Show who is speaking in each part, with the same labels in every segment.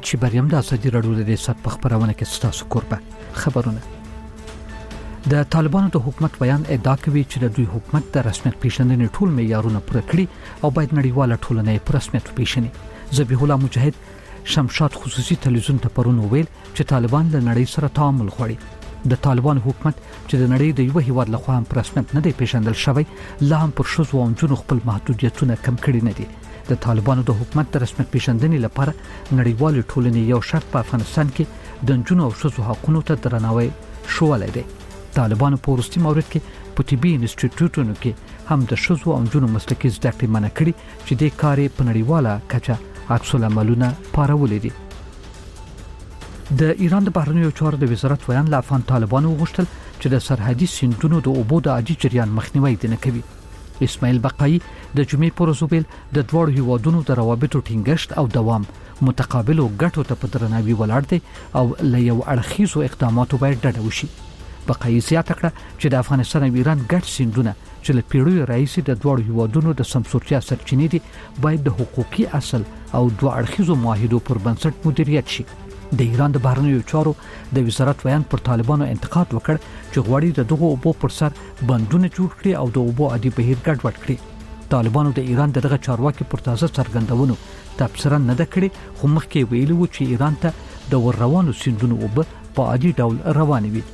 Speaker 1: محمد شیبریم د ازادي راډیو د سات په خبرونه کې ستاسو کوربه خبرونه. د طالبانو د حکومت بیان ادعا کوي چې د دوی حکومت د رسمیت پیژندنې ټول معیارونه پوره کړي او باید نړیواله ټولنه په رسمیت پیژني. ذبیح الله مجاهد شمشاد خصوصي تلویزیون ته پرون ویل چې طالبان له نړۍ سره تعامل غواړي. د طالبان حکومت چې د نړۍ د یو هیواد لخوا هم په رسمیت نه دی پیژندل شوی، لا هم پر ښځو او نجونو خپل محدودیتونه کم کړي نه دي. د طالبانو د حکومت د رسمیت پیژندنې لپاره نړیوال ټولنې یو شرط په افغانستان کې د نجونو او ښځو حقوقو ته درناوی شولی دی. طالبانو په وروستي مورد کې په طبي انسټیټیوټونو کې هم د ښځو او نجونو مسلکي زده کړې منع کړي چې د کار په نړیواله کچه عکس العملونه پارولې دي. د ایران د بهرنیو چارو د وزارت ویان له افغان طالبانو وغوښتل چې د سرحدي سیندونو د اوبو د عادي جریان مخنیوي نه کوي. اسماعیل بقایی د جمعې پر ورځ ویل د دوه هیوادونو د روابطو ټینګښت او دوام متقابلو ګټو ته په درناوي ولاړ دی او له یو اړخیزو اقداماتو باید ډډه وشي. بقایی زیاته کړه چې د افغانستان او ایران ګډ سیندونه چې له پیړیو راهیسې د دوه هیوادونو د سمسورتیا سرچینې دي باید د حقوقي اصل او دوه اړخیزو معاهدو پر بنسټ مدیریت شي. د ایران د بهرنیو چارو د وزارت ویان پر طالبانو انتقاد وکړ چې غواړي د دغه اوبو پر سر بندونه جوړ کړي او د اوبو عادي بهیر ګډوډ کړي. طالبانو د ایران دغه چارواکي پر تازه څرګندونو تبصره نه ده کړې، خو مخکې ویلي و چې ایران ته د ور روانو سیندونو اوبه په عادي ډول روانې وي.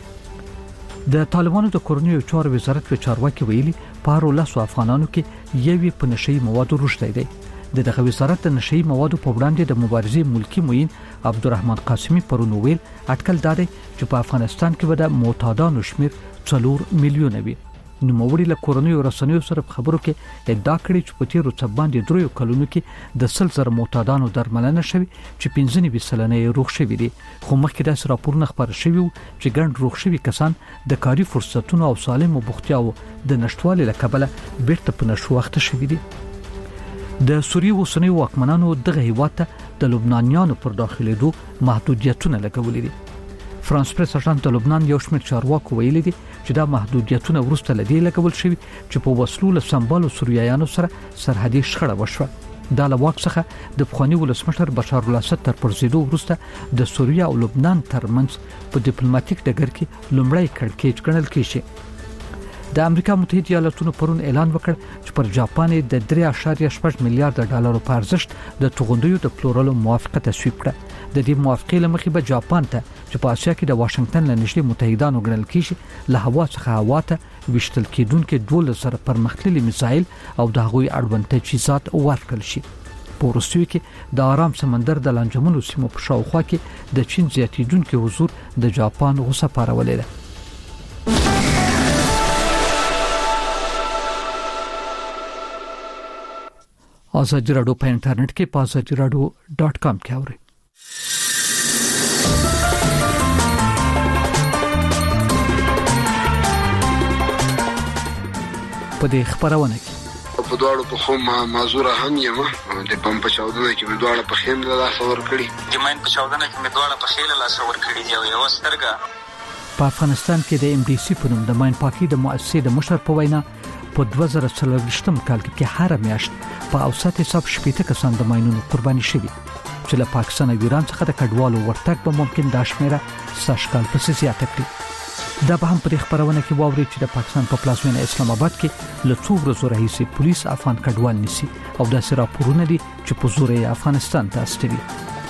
Speaker 1: د طالبانو د کورنیو چارو وزارت په چارواکي ویلي په 10 افغانانو کې یوې په نشئی موادو روشته دی. دغه وزارت د نشئی موادو په وړاندې د مبارزې ملکی معین عبدالرحمن قاسمی پرون ویل اټکل دادی چې په افغانستان کې به د معتادانو شمیر 4 میلیونه وي. نو موري له کورنیو رسنیو سره خبرو کې ادعا کړې چې په تیرو څه باندې 3 کلونو کې د 1000 معتادانو درملنه شوی چې 15 سلنه روغ شوی دي. خو مخکې د راپورونه خبر شوی چې ګڼ روغ شوی کسان د کاري فرصتونو او سالم بوختیاو د نشټوالي لکبله بیرته په نشو وخت شوی دي. د سوریې اوسنی واکمنانو دغه هیواد ته د لبنانیانو پر داخليدو محدودیتونه لګولې دي. فرانس پریس اژانس د لبنان یو شمېر چارواکو ویلي دي چې دا محدودیتونه وروسته لدی لګول شوی چې په وسلو له سمبالو سوریایانو سره سرحدي شخړه وشوه. دا له واک څخه د پخوانی ولسمشر بشار الاسد تر پرځېدو وروسته د سوریه او لبنان ترمنځ په ډیپلوماټیک ډګر کې لومړی کړکېچ ګڼل کېږي. د امریکا متحده ایالاتونو پرون اعلان وکړ چې پر جاپان د 3.8 میلیارډ ډالرو په ارزښت د توغندیو د پلورلو موافقه تصویب کړه. د دې موافقې لمخې به جاپان ته چې په اسیا کې د واشنگټن له نږدې متحدانو ګڼل کېږي له هوا څخه هوا ته وشتل کېدونکې 12 پرمختللي میزایل او د هغوی اړوند تجهیزات ورکړل شي. په روسیې کې د آرام سمندر د لانجمنو سیمو په شاوخوا کې د چین زیاتیدونکو حضور د جاپان غوسه پارولې ده. ازادي راډیو په انټرنیټ کې په azadiradio.com کې اورئ. په دې خبرونه کې
Speaker 2: په دواړو په خو معذور هم یم د پم په چاودنه کې په دواړو په خیم له لاس ور کړی
Speaker 3: جمعین په چاودنه کې په دواړو په خیل له لاس ور کړی دی یو سترګه.
Speaker 1: په افغانستان کې د MDC په نوم د ماین پاکي د مؤسسې د مشر په وینا په 2024 کال کې هر میاشت په اوسط حساب 70 کسان د ماینونو قرباني شوي چې له پاکستان او ایران څخه د کډوالو ورتګ به ممکن د شمیره ساشکال پسې زیاته کړي. دا به هم په خبرونه کې واوري چې د پاکستان په پلازمینه اسلام آباد کې له څو ورځې راهیسې پولیس افغان کډوال نیسي او د راپورونه دي چې په زور یې افغانستان ته استوي.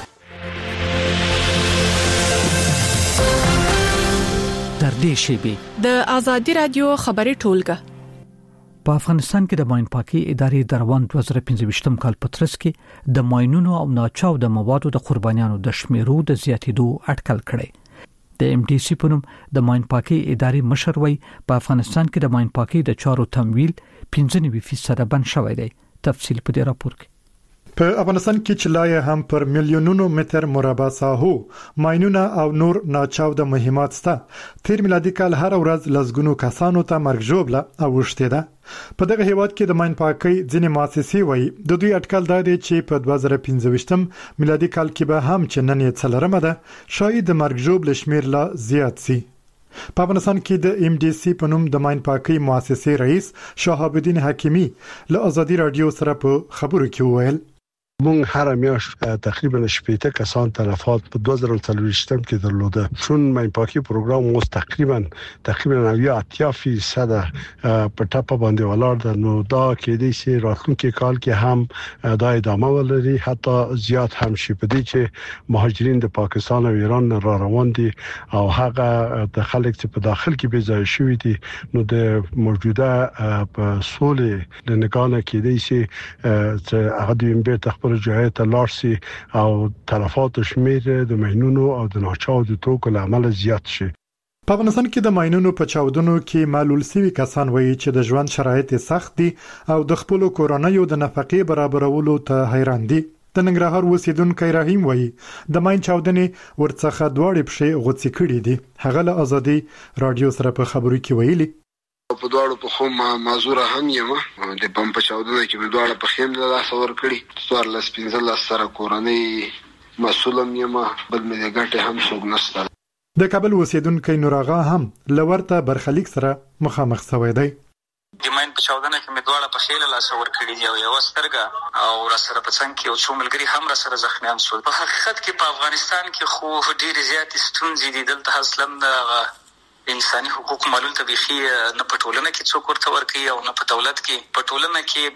Speaker 1: در دې شی
Speaker 4: د ازادي رادیو خبري ټولګه
Speaker 1: په افغانستان کې د ماین پاکي ادارې د روان 2015 کال په ترڅ کې د ماینونو او ناچاو د موادو د قربانیانو د شمیرو د زیاتیدو اټکل کړي. د MDC په نوم د ماین پاکي ادارې مشر وی په افغانستان کې د ماین پاکي د چارو تمویل 95% بند شوی دی. تفصیل په دې راپور کې.
Speaker 5: په افغانستان کې چلای هم پر میلیونونو متر مربع ساحو ماینونه او نور ناچاو د مهمات سته. تیر میلادي کال هر ورځ لزګونو کسانو ته مرګ ژوبله او وشته ده. په دغه هیواد کې د ماین پاکي ځینې مؤسسې وایي د دوی اټکل دا دی چې په 2015 میلادي کال کې به هم چې نن یې څلرمه ده شاید د مرګ ژوبله شمیر لا زیات سي. په افغانستان کې د MDC په نوم د ماین پاکي مؤسسې رئیس شهاب الدین حکیمی له ازادي رادیو سره په خبرو کې وویل
Speaker 6: مونږ هر میاشت تقریبا 80 کسان تلفات په 2023 کې درلوده. چون ماین پاکي پروګرام مو تقریبا 80% په ټاپه باندې ولاړ ده. نو دا کې دي چې راتلونکي کال کې هم دا ادامه ولري، حتی زیات هم شي. په دې چې مهاجرین د پاکستان او ایران را روان دي او هغه د خلک چې په داخل کې بي ځای شوی دي، نو د موجوده په سولې د نگانه کې دي چې هغه د بیرته جای تلاشي او تلفات شمیر د ماینونو او د ناچاودو توکو لامل زیات شي.
Speaker 5: په افغانستان کې د ماینونو په چاودنو کې معلول سوي کسان وایي چې د ژوند شرایط سخت دي او د خپل کورنۍ د نفقې برابرولو ته حیران دي. د ننګرهار اوسیدونکو رحیم وایي د ماین چاودنې ورڅخه دواړې پښې غوڅې کړې دي. هغه له ازادي رادیو سره په خبرو کې ویلي
Speaker 2: په دواړو په خو معذور هم یم. د بم په چاودنه کې په دواړو په خیم له لاس ور کړی 14 سره کورنۍ مسولم یم، بل مې ګټه هم څوک نشته.
Speaker 5: د کابل اوسیدونکو نوراغا هم لورته برخلیک سره مخامخ شوی دی.
Speaker 3: د ماین په چاودنه کې مې دواړه په خیل لاس ور کړی دی او یو سترګه او را سره په څنګ کې او څو ملګری هم را سره زخمیان شول. په حقیقت کې په افغانستان کې خو ډېر زیات ستونزې دي. دلته اصلاً د انساني حقوق معلول طبيخي نه په ټولنه کې څوک ورته ورکوي او نه په دولت کې. په ټولنه کې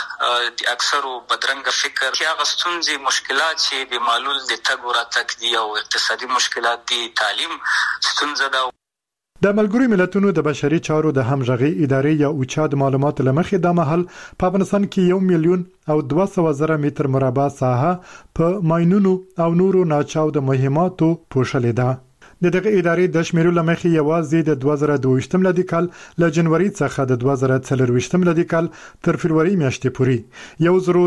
Speaker 3: د اکثرو بدرنګ فکر کې هغه ستونزې مشکلات چې د معلول د تګ وراتګ دي او اقتصادي مشکلات دي، تعلیم ستونزه ده.
Speaker 5: د ملګرو ملتونو د بشري چارو د همغږي ادارې یا اوچا د معلوماتو لمخې د محل په افغانستان کې 1 میلیون او 200,000 متر مربع ساحه په ماینونو او نورو ناچاود مهماتو پوښلې ده. د دغه ادارې د شمیرو لمخې یوازې د 2022 ملادي کال له جنوري څخه د 2024 ملادي کال تر فروری میاشتې پورې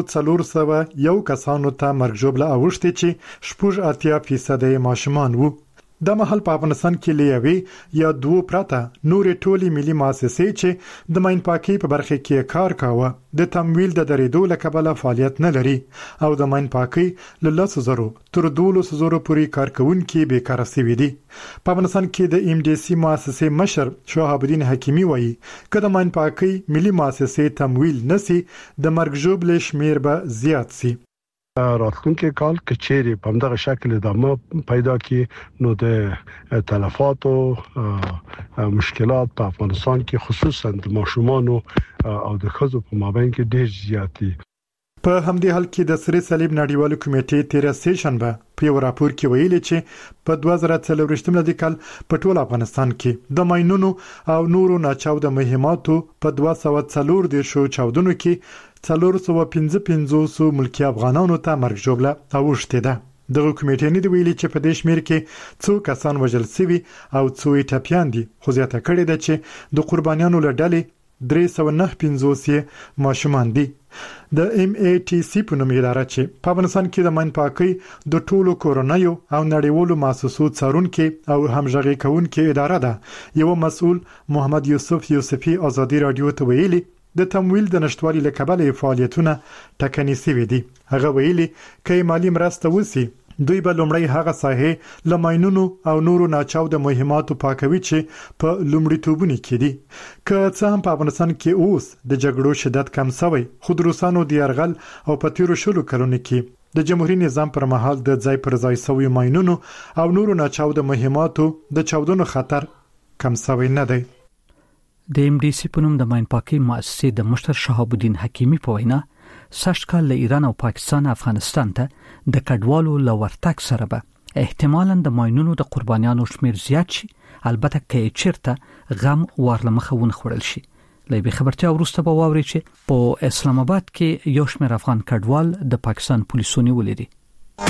Speaker 5: 1401 کسانو ته مرګ ژوبله اوښتې چې 80% ماشومان وو. د محل په افغانستان کې لیوي یا دوه پراته نورې ټولي ملي مؤسسې چې د ماین پاکي په برخه کې کار کاوه د تمویل د درېدو لکبله فعالیت نه لري او د ماین پاکي له 10,000 تر 12,000 پورې کارکونکو بیکار شوي دي. په افغانستان کې د ام ډي سي مؤسسې مشر شهاب الدین حکیمی وایي کله ماین پاکي ملي مؤسسې تمویل نسی د مرګ ژوبله شمیر به زیات سي.
Speaker 6: راتلونکي کال کچېری په همدغه شکل ادامه پیدا کی نو د تلفات او مشکلات په افغانستان کې خصوصا د ماشومان او د ښځو په مابین کې ډېر زیات دي.
Speaker 5: په همدې حال کې د سری صلیب نړیوالو کمیټې 13 سیشنبه په یو راپور کې ویلي چې په 2023 ملادي کال په ټول افغانستان کې د ماینونو او نورو ناچاود مهماتو په 240 چاودنو کې 455 ملکی افغانانو ته مرګ ژوبله اوښتې ده. دغه کمیټې نه دی ویلي چې په دې شمیر کې څو کسان وژل شوي او څو ټپيان دي، خو زیاته کړې ده چې د قربانیانو له ډلې 395 ماشومان دي. د ام ای ټي سي په نوم اداره چې په افغانستان کې د ماین پاکي د ټولو کورونیو او نړیوالو مؤسسو څارونکو او همغږي کوونکو اداره ده. یو مسؤل محمد یوسفي ازادي رادیو ته ویلي د تمویل د نشټوالي لکبله فعالیتونه ټکني سوي دي. هغه ویلي کې مالی مرسته وسی دوی به لومړی هغه ساحه لماینونو او نورو ناچاود مهماتو پاکوي چې په لومړیتوبونو کې دي. که څه هم په افغانستان کې اوس د جګړو شدت کم شوی، خو د روسانو د یرغل او په تیرو شلو کلونو کې د جمهوریت نظام پر مهال د ځای پر ځای شوی ماینونو او نورو ناچاود مهماتو د چاودنو خطر کم شوی نه دی.
Speaker 1: د ام ډي سي په نوم د ماین پاکي مؤسسې د مشر شهاب الدین حکیمی په وینا سږ کال له ایران او پاکستان افغانستان ته د کډوالو لورتک سره به احتمالاً د ماینونو د قربانیانو شمیر زیات شي، البته کې چیرته غم ورلمخه ونه خورل شي. لې خبرتیا ورسته به واوري چې په اسلام آباد کې یو شمیر افغان کډوال د پاکستان پولیسو نیولې دي.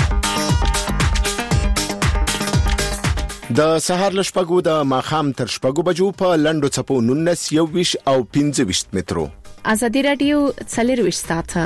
Speaker 7: د سهار لشپګو د ماخام تر شپګو بجو په لندو چپو 19 21 او 25 مترو.
Speaker 4: ازادي رادیو 24 ساعته.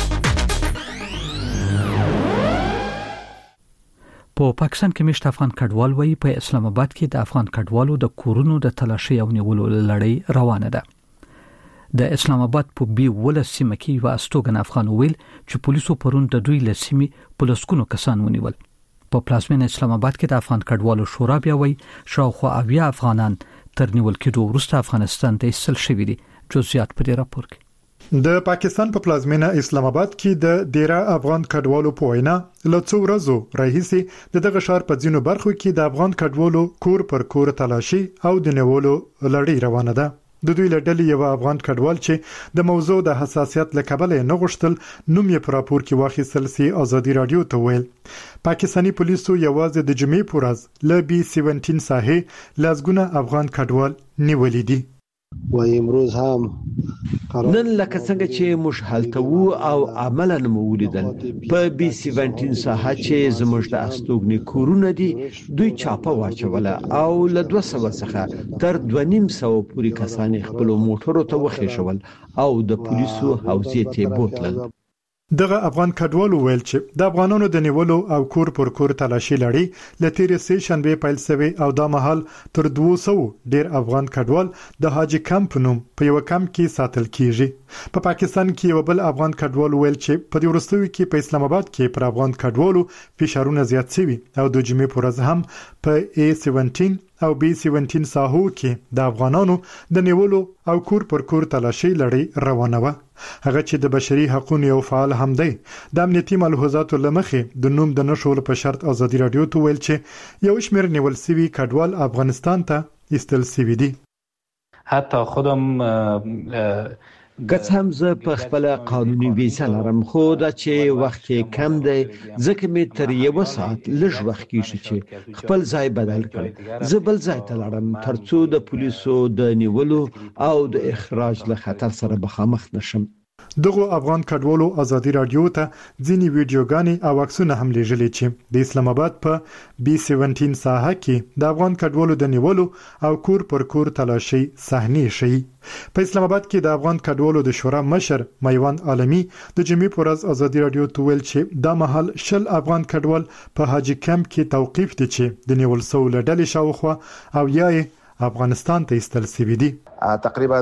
Speaker 1: په پاکستان کې مشت افغان کډوال وایي په اسلام آباد کې د افغان کډوالو د کورونو د تلاشي او نیولو لړۍ روانه ده. د اسلام آباد په بي ول سیمه کې یو استوګن افغان ویل چې پولیسو پرون د دوی لسیمه پولیسکونو کسان ونیول. په پلازمین اسلام آباد کې د افغان کډوالو شورا بیا وایي شاوخوا 80 افغانان تر نیول کېدو وروسته افغانستان ته ایستل شوي دي. جزئیات په دې راپور کې
Speaker 5: د پاکستان په پلازمینه اسلام آباد کې د ډیرا افغان کډوالو په وینا له څو ورځو راهیسې دغه ښار په ځینو برخو کې د افغان کډوالو کور پر کور تلاشي او د نیولو لړۍ روانه ده. د دوی له ډلې یو افغان کډوال چې د موضوع د حساسیت له کبله نه غوښتل نوم یې په راپور کې واخیستل سي ازادي رادیو ته ویل پاکستاني پولیسو یوازې د جمعې په ورځ له B-17 ساحې لازګونه افغان کډوال نیولې دي.
Speaker 8: و امروز هم
Speaker 9: نن لکه څنګه چې موږ هلته وو او عملاً مو ولیدل په B-17 ساحه چې زموږ د استوګنې کورونه دي دوی چاپه واچوله او له 200 څخه تر 250 پورې کسان خپل موټرو ته وخېژول او د پولیسو حوزې ته بوتلل.
Speaker 5: دغه افغان کډوالو ویل چې د افغانانو د نیولو او کور پر کور تلاشي لړۍ له تیرې سې شنبه پیل شوی او د مهال تر 200 ډیر افغان کډوال د حاجی کمپ نوم په یو کمپ کې ساتل کیږي. په پاکستان کې یو بل افغان کډوال ویل چې په دې ورستوي کې په اسلام آباد کې پر افغان کډوالو فشارونه زیات شوي او د جمعې پر ورځ هم په A-17 او B-17 ساحو کې د افغانانو د نیولو او کور پر کور تلاشي لړۍ روانه و. هغه چې د بشري حقوقو یو فعال هم دی د امنیتي ملحوظاتو لمخې د نوم د نشول په شرط ازادي رادیو ته ویل چې یو شمېر نیول سوي کډوال افغانستان ته ایستل سوي دي.
Speaker 10: حتی خودم
Speaker 9: گڅ هم زه په خپل قانوني ویزه لرم خو دا چې وخت کم دی ځکه مې تر یو ساعت لږ وخت کېږي چې خپل ځای بدل کړم. زه بل ځای ته لاړم ترڅو د پولیسو د نیولو او د اخراج له خطر سره مخامخ نشم.
Speaker 5: دغه افغان کډوالو ازادي رادیو ته ځینی ویډیوګانې او عکسونه هم لیږلي چې د اسلام آباد په B-17 ساحه کې د افغان کډوالو د نیولو او کور پر کور تلاشي صحنې شي. په اسلام آباد کې د افغان کډوالو د شورا مشر میوند عالمي د جمعې پر ورځ ازادي رادیو ته ویل چې د محل شل افغان کډوال په حاجی کمپ کې توقيف دي چې د نیول سو لړۍ شاوخوا او یای افغانستان ته ایستل سوي دي.
Speaker 11: تقریبا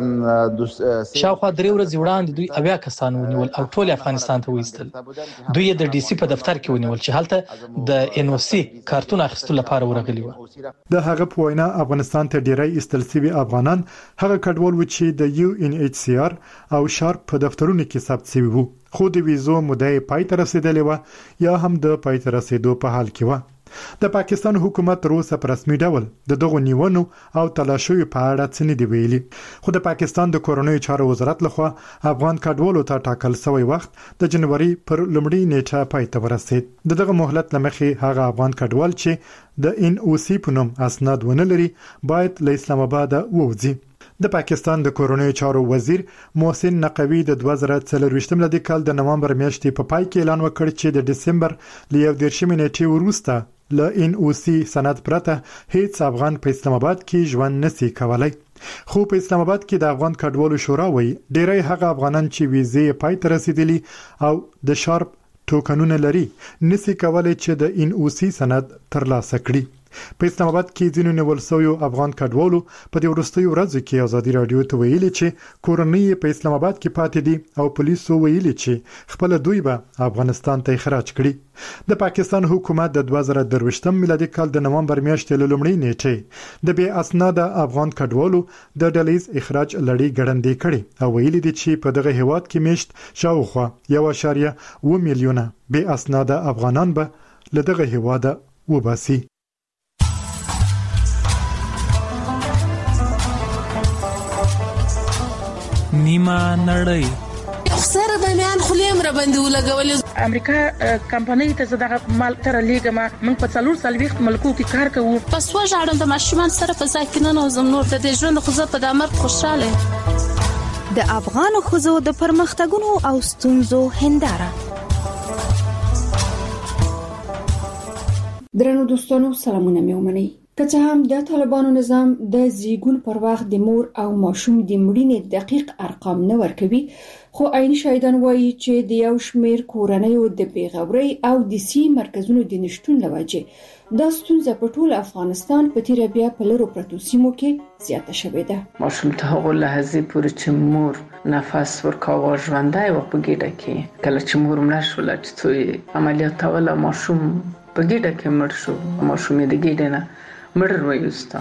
Speaker 10: شاوخوا 3 ورځې وړاندې دوی اویا کسان ونیول او ټول افغانستان ته وایستل. دوی د DC په دفتر کې ونیول چې هلته د NOC کارتون اخیستلو لپاره ورغلي وو.
Speaker 5: د هغه په وینا افغانستان ته ډیری ایستل سوي افغانان هغه کډوال و چې د UNHCR او شارپ په دفترونو کې ثبت سوي وو خو د ویزو مدعي پای ته رسیدلې و یا هم د پای ته رسیدو په حال کې و. د پاکستان حکومت تر اوسه په رسمي ډول د دغو نیونو او تلاشیو په اړه څه نه دی ویلي خو د پاکستان د کورونی چارو وزارت لخوا افغان کډوالو ته ټاکل شوی وخت د جنوري پر لومړۍ نیټه پای ته ورسید. دغه مهلت لمخې هغه افغان کډوال چې د NOC په نوم اسناد ونه لري باید له اسلام آباد ووځي. د پاکستان د کورونی چارو وزیر محسن نقوی د 2024 ملي کال د نومبر میاشتې په پای کې اعلان وکړ چې د دسمبر ل 11 نیټې وروسته ل NOC سند پرته هیڅ افغان په اسلام آباد کې ژوند نشي کولای. خو په اسلام آباد کې د افغان کډوالو شورا وایي ډیری هغه افغانان چې ویزې پای ته رسیدلي او د شارپ ټوکنونه لري نشي کولای چې د NOC سند ترلاسه کړي. په اسلام آباد کې ځینو نیول شوی افغان کډوالو په دې وروستیو ورځو کې ازادي رادیو ته ویلي چې کورنۍ په اسلام آباد کې پاتې دي او پولیسو ویلي چې خپل دوی به افغانستان ته اخراج کړي. د پاکستان حکومت د 2023 میلادي کال د نومبر میاشتې له لومړۍ نیټې د بې اسناده افغان کډوالو د ډلیز اخراج لړۍ ګړندې کړي او ویلي دي چې په دغه هیواد کې میشت شاوخوا 1.2 میلیونه بې اسناده افغانان به له دغه هیواد وباسي.
Speaker 12: نیمه نړۍ
Speaker 13: سره د میان خلیم را باندې ولګول.
Speaker 14: امریکا کمپنۍ ته زداغه مال تر لیګه ما من په 4 ملکو کې کار کوو.
Speaker 13: پس وژاړم د ماشومان سره په ځای کې نه نوزم نور د ژوند خو زه په دمر خوشاله.
Speaker 4: د افغان خوځو د پرمختګونو او ستونزو هنداره.
Speaker 15: درنو دوستانو سلامونه مې ومنئ. که څه هم د طالبانو نظام د زیګون پر وخت د مور او ماشوم د مړینې دقیق ارقام نه ورکوي خو عیني شاهدان وایي چې د یو شمېر کورنیو د بیغورۍ او د سی مرکزونو د نشټون لوجه دا ستونزه په ټول افغانستان په تیر بیا په لرو پرتو سیمو کې زیاته شوې ده.
Speaker 16: ماشوم ته هغه لحظه پورې چې مور نفس ورکاوه ژوندای و په ګډه کې کله چې مور مړه شو چې عملیات ولا ماشوم په ګډه کې مړ شو. ماشوم د ګډه نه مړ وایسته